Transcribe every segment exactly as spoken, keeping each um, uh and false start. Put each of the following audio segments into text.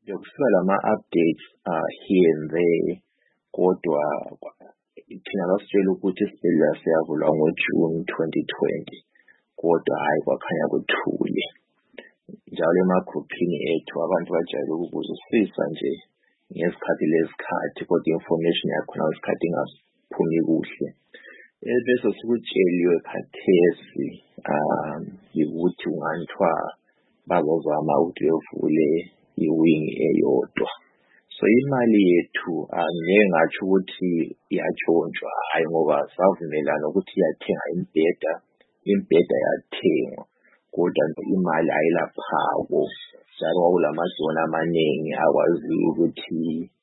yokusuka lama-updates uh, here and there, kodwa thina basitshela ukuthi isibhedlela siyavulwa ngoJune twenty twenty, kodwa hhayi kwakhanya kuthule. Njalo emagruphini ethu abantu bajayele ukubuzisisa nje ngesikhathi lezikhathi, kodwa information yakhona ngesikhathi ingaphumi kuhle. Bese sikutsheliwe khathesi um ukuthi unganithwa bazozama ukuthi bevule i-wing eyodwa. So imali yethu angeke ngatsho ukuthi iyatshontshwa, hhayi ngoba savumelana ukuthi iyathenga imibheda, imibheda yathengwa, kodwa imali ayilaphako. Njalo kwakulamadona amaningi akwaziyo ukuthi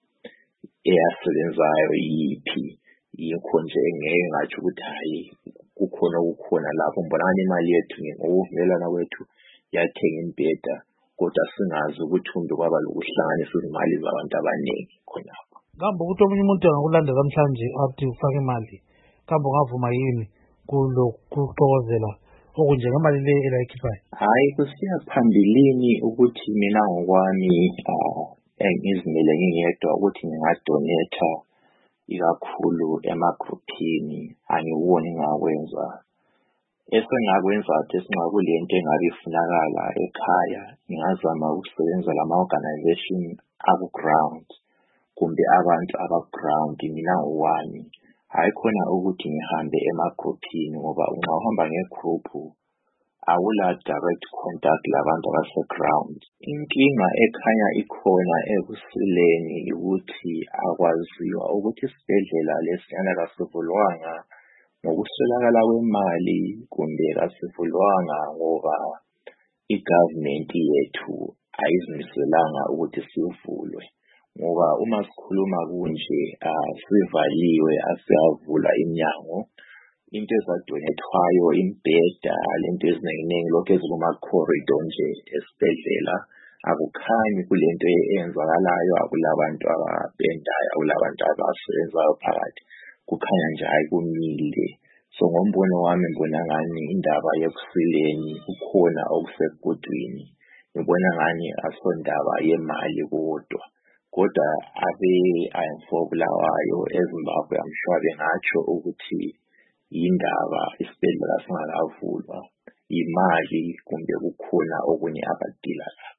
eyasebenzayo yiphi. Yikho nje ngeke ngatsho ukuthi hhayi kukhona okukhona lapho. Mbonani imali yethu ngokuvumelana kwethu yathenga imibheda, kodwa singazi ukuthi kumbe kwaba lokuhlanganisa izimali zabantu abaningi khonapho. Kambe ukuthi omunye umuntu angakulandela namhlanje athi ufake imali, kambe ungavuma yini kuxokozela okunje ngemali le elayikhiphayo? Hhayi, kusiya phambilini ukuthi mina ngokwami ngizimele ngingedwa ukuthi ngingadonetha ikakhulu emagruphini, angikuwona engakwenza. Esengakwenza athi esingakule nto engabe ifunakala ekhaya, ngingazama ukusebenza lama-organization aku-ground kumbe abantu abaku-ground mina ngowami. Hhayi khona ukuthi ngihambe emagruphini, ngoba unxa uhamba ngegruphu awula direct contact labantu abase-ground. Inkinga ekhanya ikhona ekusileni ukuthi akwaziwa ukuthi isibhedlela lesiyana kasivulwanga ngokuswelakala kwemali kumbe kasivulwanga ngoba i-government yethu ayizimiselanga ukuthi sivulwe. Ngoba uma sikhuluma kunje sivaliwe, asiyavula iminyango, into ezadonethwayo, imibheda, lento eziningi lokhu ezikuma-corridor nje esibhedlela, akukhanyi kule nto eyenzakalayo, akulabantu abapendayo, akulabantu abasebenzayo phakathi. Kukhanya nje hayi kumile. So ngombono wami ngibona ngani indaba yokusileni kukhona okusebudwini. Ngibona ngani asondaba yemali kodwa. Kodwa abe-I am four Bulawayo eZimbabwe amshwa bengatsho ukuthi indaba isibhedlela singakavulwa, imali kumbe kukhona okunye abadila.